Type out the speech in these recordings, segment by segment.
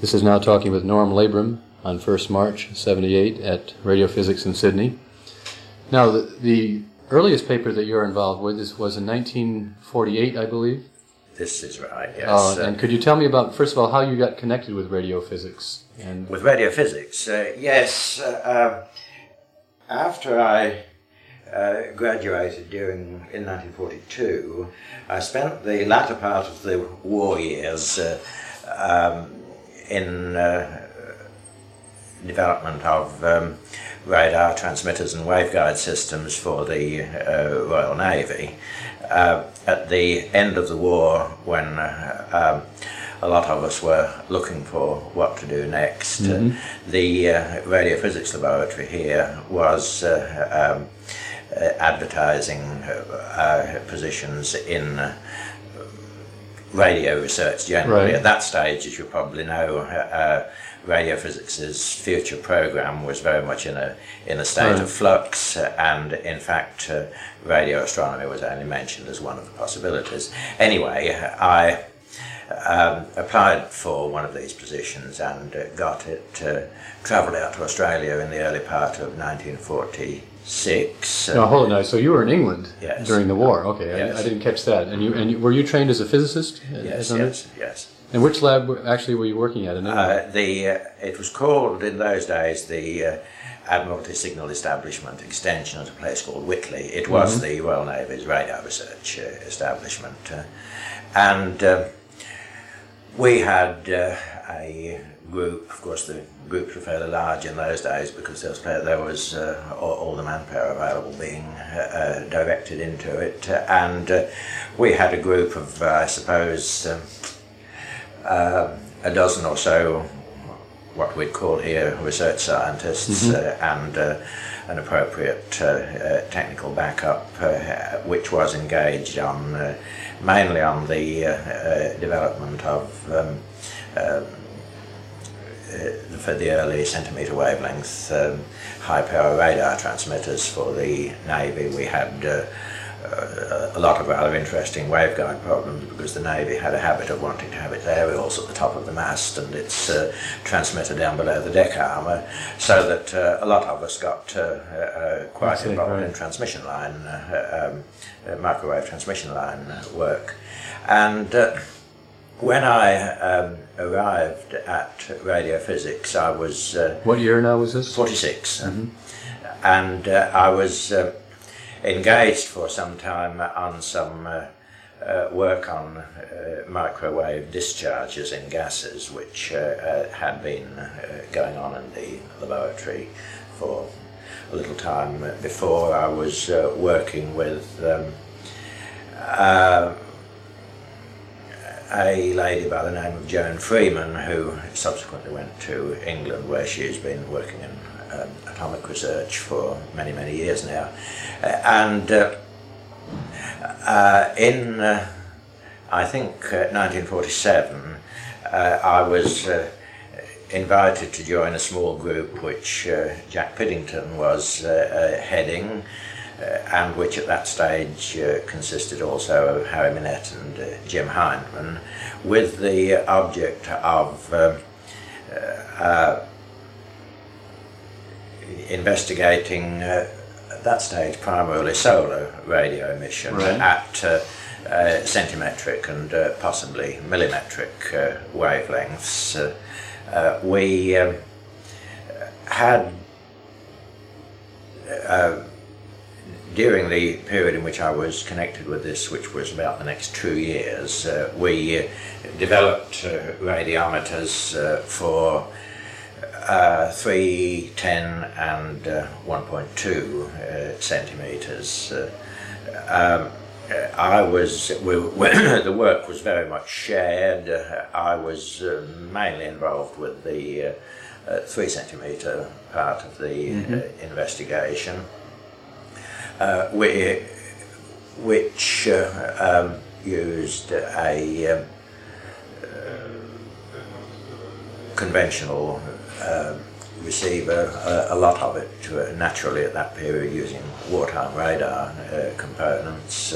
This is Now Talking with Norm Labrum on 1st March 78 at Radio Physics in Sydney. Now, the earliest paper that you're involved with was in 1948, I believe? This is right, yes. And could you tell me about, first of all, how you got connected with radio physics? With radio physics? Yes. After I graduated in 1942, I spent the latter part of the war years in development of radar transmitters and waveguide systems for the Royal Navy. At the end of the war, when a lot of us were looking for what to do next, the radio physics laboratory here was advertising positions in radio research generally. At that stage, as you probably know, radio physics' future program was very much in a state of flux, and in fact radio astronomy was only mentioned as one of the possibilities. Anyway, I applied for one of these positions and got it, travelled out to Australia in the early part of 1946. Now, hold on. So you were in England during the war. Okay, yes. I didn't catch that. And were you trained as a physicist? Yes. And which lab actually were you working at in England? It was called in those days the Admiralty Signal Establishment Extension at a place called Whitley. It was the Royal Navy's radar research establishment, and we had a group. Of course, the groups were fairly large in those days because there was all the manpower available being directed into it, and we had a group of, I suppose, a dozen or so what we'd call here research scientists, and an appropriate technical backup, which was engaged on mainly on the development of for the early centimetre wavelength high power radar transmitters for the Navy. We had a lot of rather interesting waveguide problems because the Navy had a habit of wanting to have its aerials at the top of the mast and its transmitter down below the deck armour, so that a lot of us got quite involved in transmission line, microwave transmission line work. And when I arrived at radio physics, I was... what year now was this? 46. And I was engaged for some time on some work on microwave discharges in gases, which had been going on in the laboratory for a little time before. I was working with a lady by the name of Joan Freeman, who subsequently went to England, where she's been working in atomic research for many, many years now. And in, I think, 1947, I was invited to join a small group which Jack Piddington was heading, and which at that stage consisted also of Harry Minette and Jim Hindman, with the object of investigating at that stage primarily solar radio emission at centimetric and possibly millimetric wavelengths. We had during the period in which I was connected with this, which was about the next 2 years, we developed radiometers for 3, 10 and 1.2 centimeters. The work was very much shared. I was mainly involved with the 3 centimeter part of the investigation, which used a conventional receiver, a lot of it naturally at that period using wartime radar components,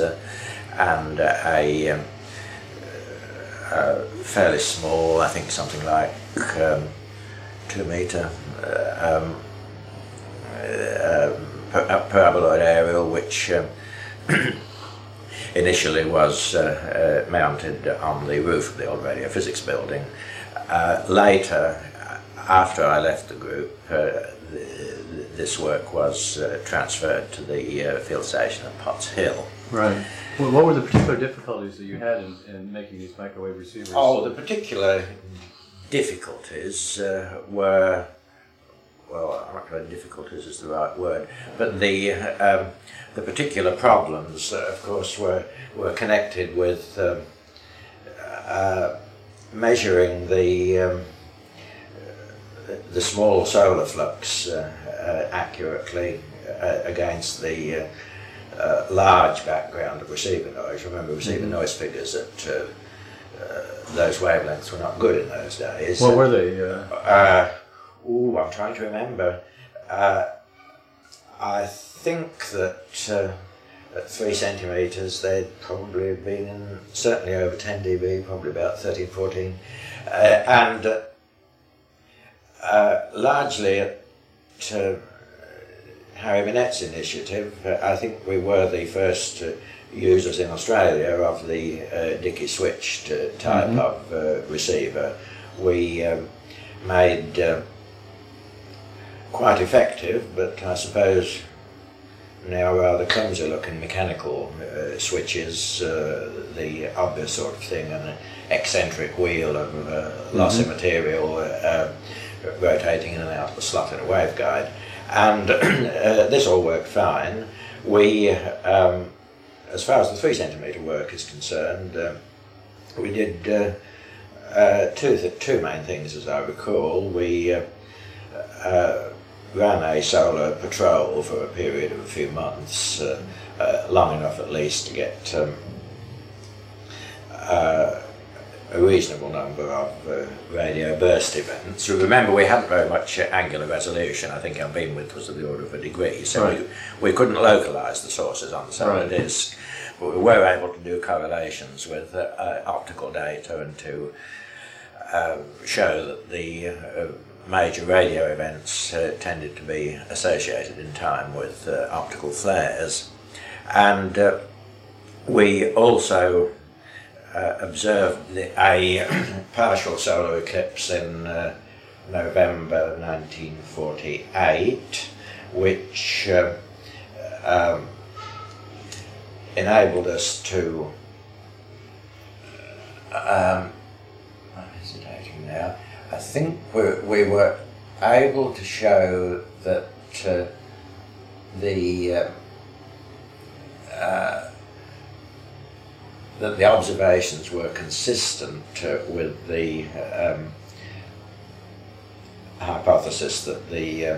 and a fairly small, I think something like 2-meter paraboloid aerial, which initially was mounted on the roof of the old radio physics building. Later, after I left the group, this work was transferred to the field station at Potts Hill. Right. Well, what were the particular difficulties that you had in making these microwave receivers? Oh, the particular difficulties were, well, I'm not sure difficulties is the right word, but the particular problems, of course, were connected with measuring the small solar flux accurately against the large background of receiver noise. Remember, receiver noise figures at those wavelengths were not good in those days. What were they? I'm trying to remember. I think that at 3 centimeters they'd probably been in certainly over 10 dB, probably about 13, 14. And largely at Harry Minette's initiative, I think we were the first users in Australia of the Dickey switched type of receiver. We made quite effective, but I suppose now rather clumsy looking mechanical switches, the obvious sort of thing, an eccentric wheel of lossy material rotating in and out of the slot in a waveguide. And this all worked fine. We, as far as the 3 centimeter work is concerned, we did two main things, as I recall. We ran a solar patrol for a period of a few months, long enough at least to get a reasonable number of radio burst events. Remember, we hadn't very much angular resolution. I think our beam width was of the order of a degree, so right. we couldn't localise the sources on the solar disk. But we were able to do correlations with optical data and to show that the major radio events tended to be associated in time with optical flares. And we also observed a partial solar eclipse in November 1948, which enabled us to I'm hesitating now. I think we were able to show that that the observations were consistent with the hypothesis that the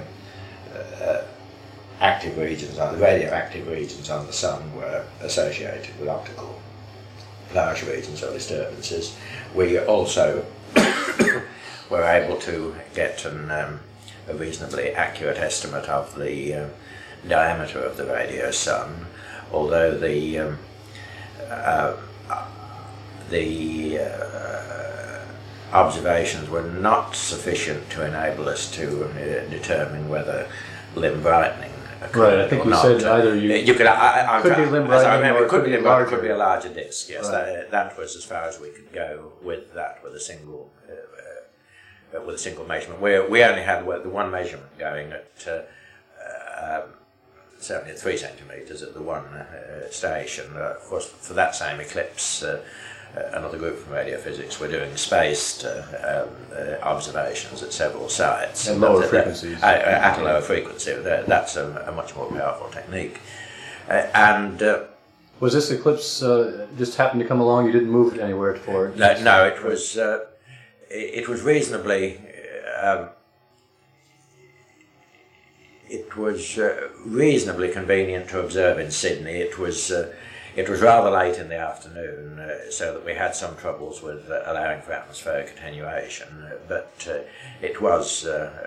active regions, the radioactive regions on the Sun were associated with optical large regions or disturbances. We also were able to get a reasonably accurate estimate of the diameter of the radio sun, although the observations were not sufficient to enable us to determine whether limb brightening occurred. Right, I think you said either you could be limb brightening or it could be larger. Could be a larger disc. Yes, right. that was as far as we could go with that, with a single measurement. We only had the one measurement going at certainly at 3 centimeters at the one station. Of course, for that same eclipse, another group from radio physics were doing spaced observations at several sites. At lower frequencies. At a lower frequency. That's a much more powerful technique. Was this eclipse just happened to come along? You didn't move it anywhere for it? No, it was reasonably. It was reasonably convenient to observe in Sydney. It was rather late in the afternoon, so that we had some troubles with allowing for atmospheric attenuation. But it was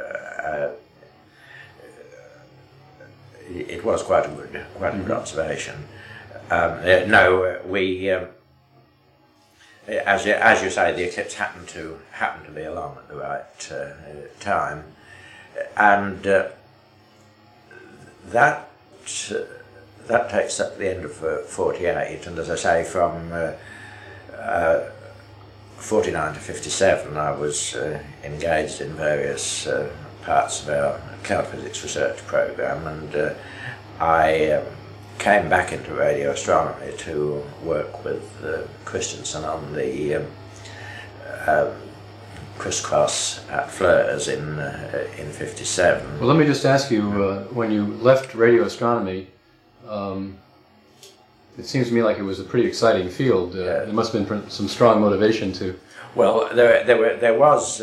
quite a good observation. as you say, the eclipse happened to be along at the right time, and that takes up the end of 48, and as I say, from 49 to 57, I was engaged in various parts of our cloud physics research program, and I came back into radio astronomy to work with Christensen on the crisscross at FLIRS in 57. Well, let me just ask you, when you left radio astronomy, it seems to me like it was a pretty exciting field. There must have been some strong motivation to... Well, there was,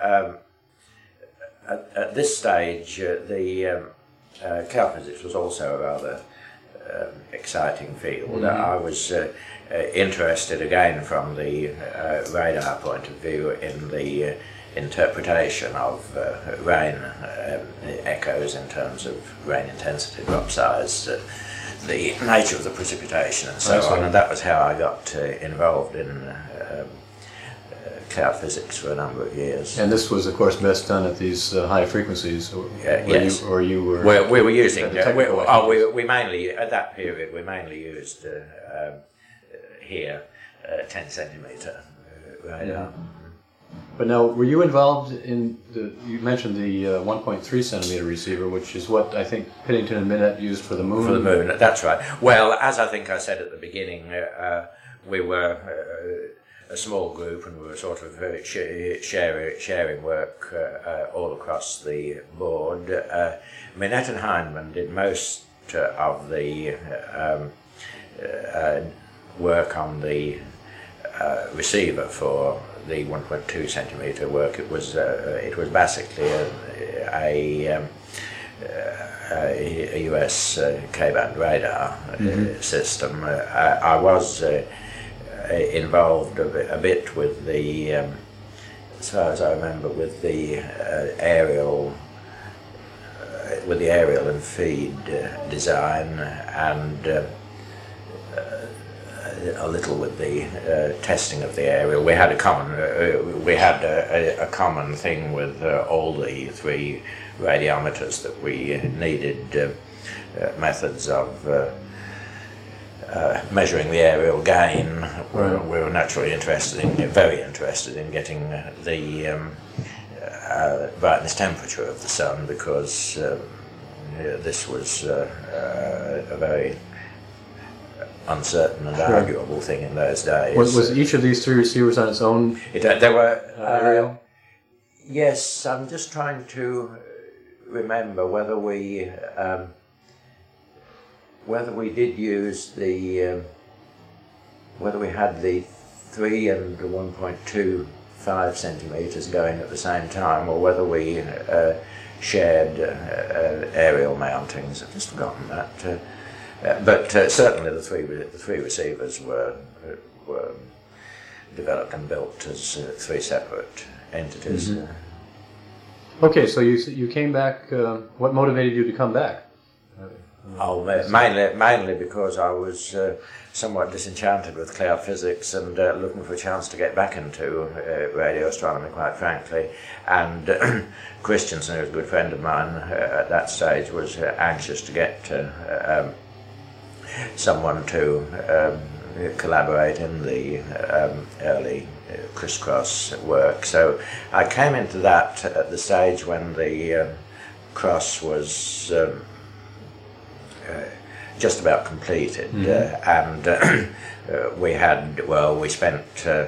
at this stage, the cloud physics was also a rather exciting field. Mm-hmm. I was interested again from the radar point of view in the interpretation of rain echoes in terms of rain intensity, drop size, the nature of the precipitation and so on, and that was how I got involved in cloud physics for a number of years. And this was, of course, best done at these high frequencies, yes. you were... We were using... we mainly, at that period, we mainly used here 10 centimetre radar. Yeah. But now, were you involved in you mentioned the 1.3 centimetre receiver, which is what I think Piddington and Minette used for the moon? For the moon, that's right. Well, as I think I said at the beginning, we were a small group, and we were sort of sharing work all across the board. Minette and Heinemann did most of the work on the receiver for the 1.2 centimetre work. It was basically a US K-band radar system. I was involved a bit with the, as far as I remember, with the aerial and feed design, and a little with the testing of the aerial. We had a common thing with all the three radiometers that we needed methods of measuring the aerial gain. We were naturally very interested in getting the brightness temperature of the sun, because this was a very uncertain and arguable thing in those days. Was each of these three receivers on its own? There were aerial? Yes, I'm just trying to remember whether we did use the whether we had the 3 and the 1.25 centimetres going at the same time, or whether we shared aerial mountings. I've just forgotten that. But certainly the three receivers were developed and built as three separate entities. Mm-hmm. Okay, so you came back. What motivated you to come back? Mainly because I was somewhat disenchanted with cloud physics and looking for a chance to get back into radio astronomy, quite frankly. And Christensen, who was a good friend of mine at that stage, was anxious to get someone to collaborate in the early crisscross work. So I came into that at the stage when the cross was just about completed, and we spent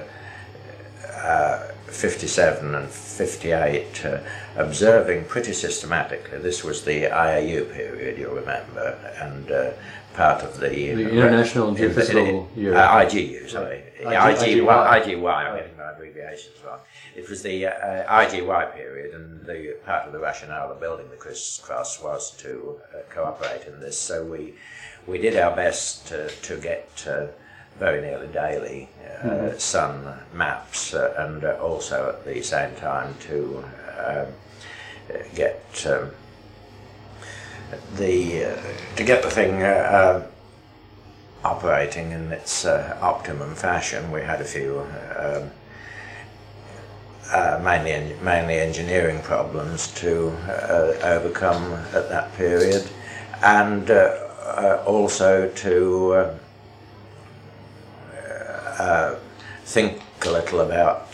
57 and 58 observing pretty systematically. This was the IAU period, you'll remember, and part of the International Geophysical Year. IGU, sorry. IGY, I'm getting my abbreviations wrong. It was the IGY period, and the part of the rationale of building the crisscross was to cooperate in this. So we did our best to get very nearly daily sun maps, and also at the same time to get the thing operating in its optimum fashion. We had a few mainly engineering problems to overcome at that period, and also to think a little about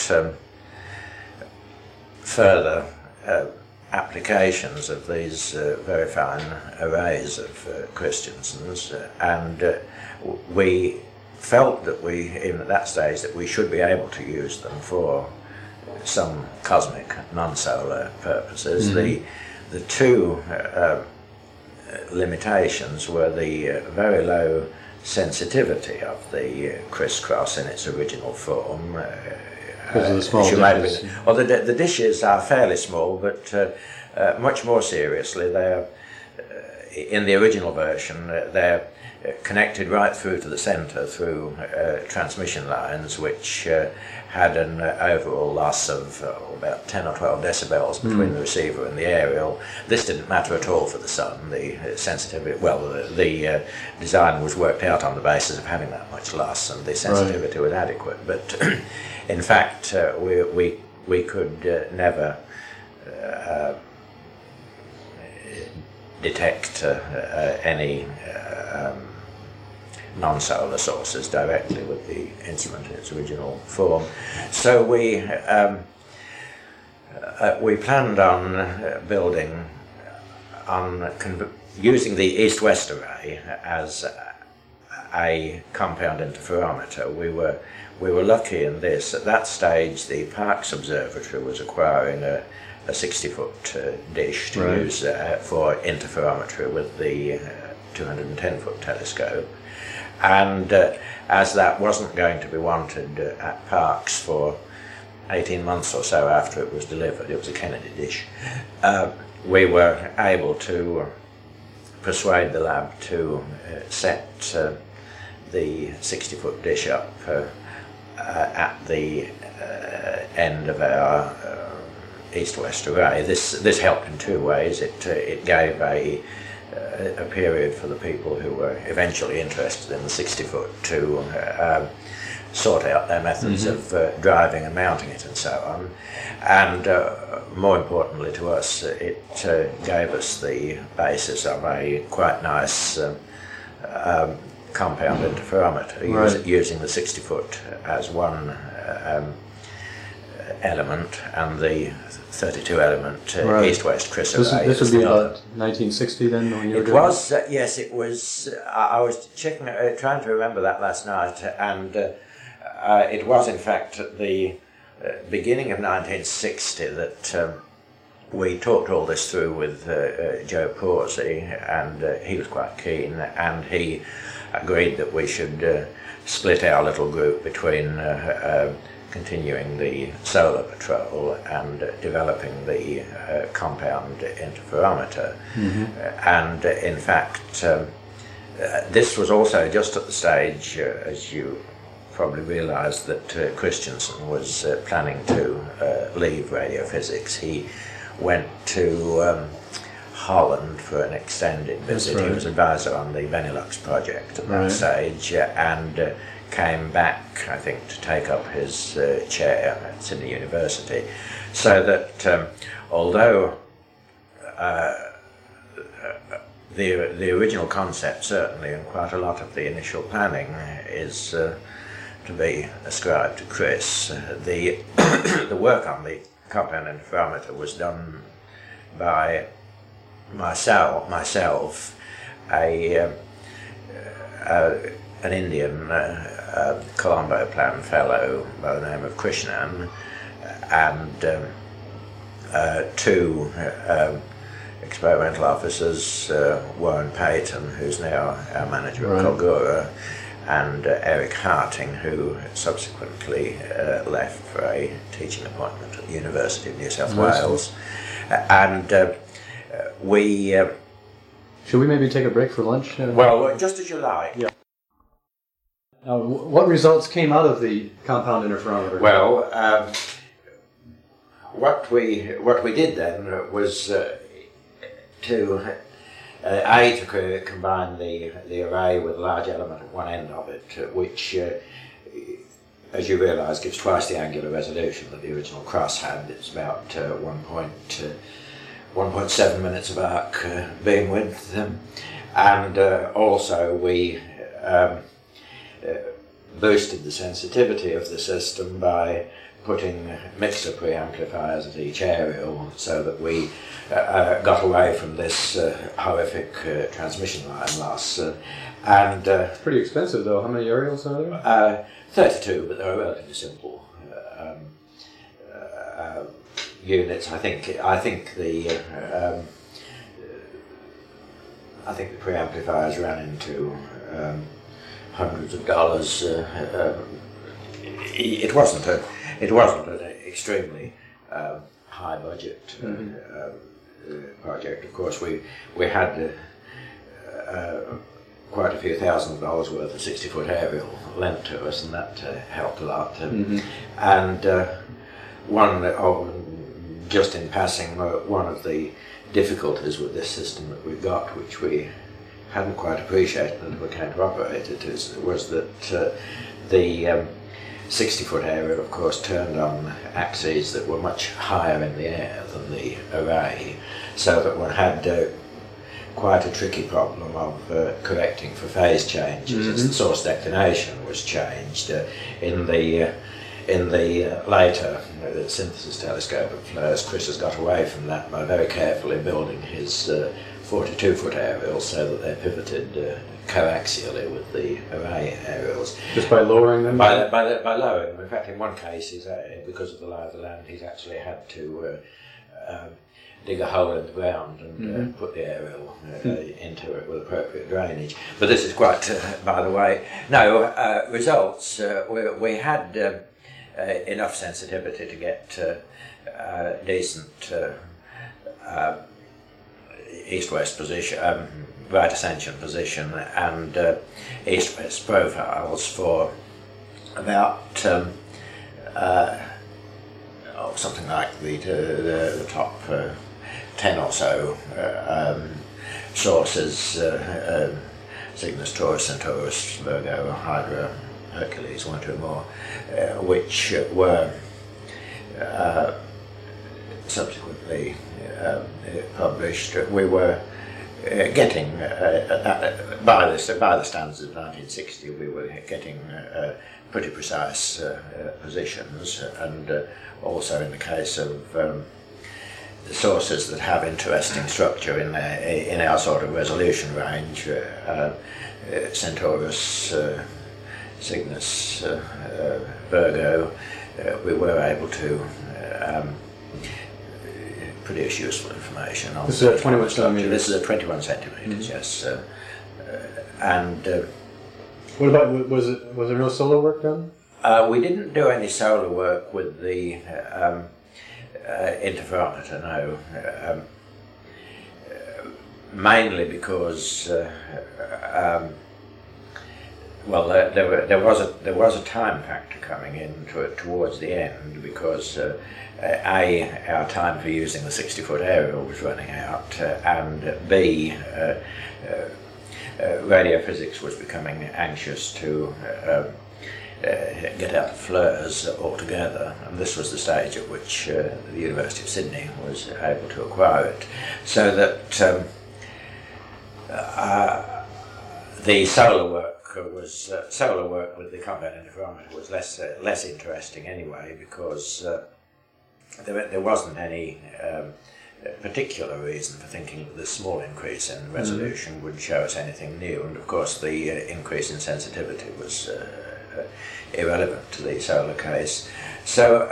further applications of these very fine arrays of Christiansens, and we felt that even at that stage, that we should be able to use them for some cosmic non-solar purposes. The two limitations were the very low sensitivity of the crisscross in its original form. Because of the small dishes. Well, the dishes are fairly small, but much more seriously, they're in the original version. They're connected right through to the centre through transmission lines, which had an overall loss of about 10 or 12 decibels between the receiver and the aerial. This didn't matter at all for the Sun. The sensitivity, the design was worked out on the basis of having that much loss, and the sensitivity was adequate. But in fact, we could never detect any non-solar sources directly with the instrument in its original form. So we planned on building on using the east-west array as a compound interferometer. We were lucky in this. At that stage, the Parkes Observatory was acquiring a 60-foot dish to use for interferometry with the 210-foot telescope. And as that wasn't going to be wanted at Parkes for 18 months or so after it was delivered, it was a Kennedy dish, we were able to persuade the lab to set the 60-foot dish up at the end of our east-west array. This helped in two ways. It gave a period for the people who were eventually interested in the 60-foot to sort out their methods of driving and mounting it and so on. And more importantly to us, it gave us the basis of a quite nice compound interferometer, using the 60-foot as one element and the 32-element east-west Chris array. This would be about 1960 then, when you were doing it? Was, yes, it was. I was checking, trying to remember that last night, and it was in fact at the beginning of 1960 that we talked all this through with Joe Pawsey, and he was quite keen, and he agreed that we should split our little group between continuing the solar patrol and developing the compound interferometer. And in fact, this was also just at the stage, as you probably realise, that Christiansen was planning to leave radiophysics. He went to Holland for an extended visit. He was advisor on the Benelux project at that stage, and came back, I think, to take up his chair at Sydney University. So that although the original concept, certainly, and quite a lot of the initial planning is to be ascribed to Chris, the the work on the compound interferometer was done by myself, an Indian Colombo Plan fellow by the name of Krishnan, and two experimental officers, Warren Payton, who's now our manager at Colgura, and Eric Harting, who subsequently left for a teaching appointment at the University of New South Wales. And we... Should we maybe take a break for lunch? Well, just as you like. Yeah. Now, what results came out of the compound interferometer? Well, what we did then was to to combine the array with a large element at one end of it, which, as you realise, gives twice the angular resolution that the original cross had. It's about 1.7 minutes of arc beam width, and also we boosted the sensitivity of the system by putting mixer preamplifiers at each aerial, so that we got away from this horrific transmission line loss. It's pretty expensive, though. How many aerials are there? 32, but they're relatively simple units. I think the preamplifiers ran into hundreds of dollars. It wasn't an extremely high budget project. Of course, we had quite a few $1,000s worth of 60-foot aerial lent to us, and that helped a lot. And just in passing, one of the difficulties with this system that we got, which we hadn't quite appreciated until we came to operate it, was that the 60-foot aerial, of course, turned on axes that were much higher in the air than the array, so that one had quite a tricky problem of correcting for phase changes as the source declination was changed. In the later synthesis telescope at FLIRS, Chris has got away from that by very carefully building his 42-foot aerials so that they're pivoted coaxially with the array aerials. Just by lowering them? By lowering them. In fact, in one case, because of the lie of the land, he's actually had to dig a hole in the ground and put the aerial into it with appropriate drainage. But this is quite, by the way. No, results. We had enough sensitivity to get decent east-west position, right ascension position, and east-west profiles for about something like the top 10 or so sources, Cygnus, Taurus, Centaurus, Virgo, Hydra, Hercules, one or two more, which were subsequently published. We were getting, by the standards of 1960, we were getting pretty precise positions, and also in the case of the sources that have interesting structure in our sort of resolution range, Centaurus, Cygnus, Virgo, we were able to produce useful information on. This is at 21 centimeters. This is at 21 centimeters, yes. And what about, was there no solar work done? We didn't do any solar work with the interferometer, no. Mainly because well, there was a time factor coming in towards the end, because our time for using the 60-foot aerial was running out, and B, radio physics was becoming anxious to get out of FLIRS altogether, and this was the stage at which the University of Sydney was able to acquire it, so that the solar work with the compound interferometer was less interesting anyway, because there wasn't any particular reason for thinking that this small increase in resolution would show us anything new, and of course the increase in sensitivity was irrelevant to the solar case. So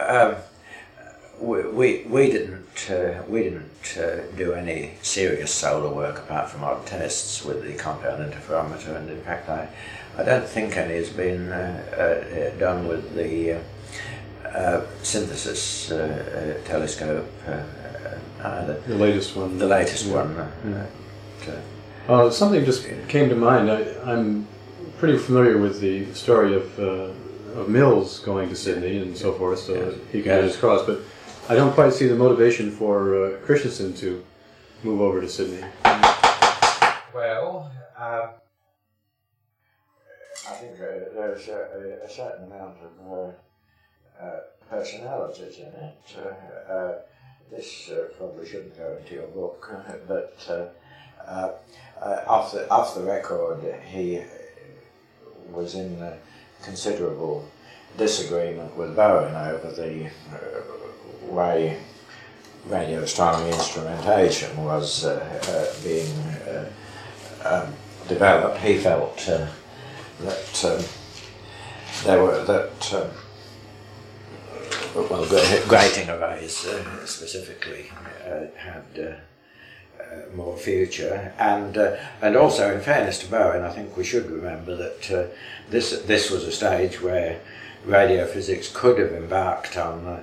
we didn't do any serious solar work apart from odd tests with the compound interferometer, and in fact I don't think any has been done with the synthesis telescope either. The latest one. The latest one. Something just came to mind. I'm pretty familiar with the story of Mills going to Sydney and so forth, so that he can get his cross, but I don't quite see the motivation for Christensen to move over to Sydney. Well, I think there's a certain amount of personalities in it. This probably shouldn't go into your book, but off the record, he was in considerable disagreement with Bowen over the way radio astronomy instrumentation was being developed. He felt that grating arrays specifically had more future, and also, in fairness to Bowen, I think we should remember that this was a stage where radio physics could have embarked on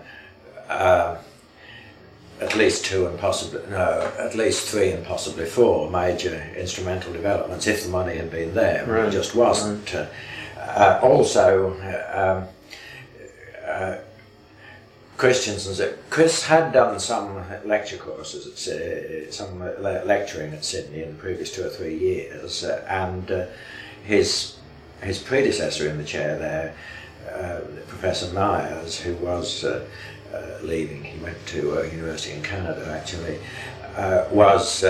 at least two and at least three and possibly four major instrumental developments if the money had been there. Right. It just wasn't. Right. Chris had done some lecture courses, some lecturing at Sydney in the previous 2 or 3 years, and his predecessor in the chair there, Professor Myers, who was leaving, he went to a university in Canada actually, was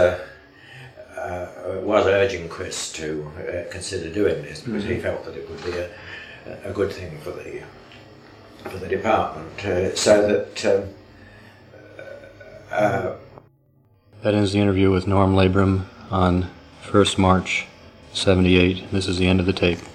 urging Chris to consider doing this because he felt that it would be a good thing for the department, so that that ends the interview with Norm Labrum on 1st March 78. This is the end of the tape.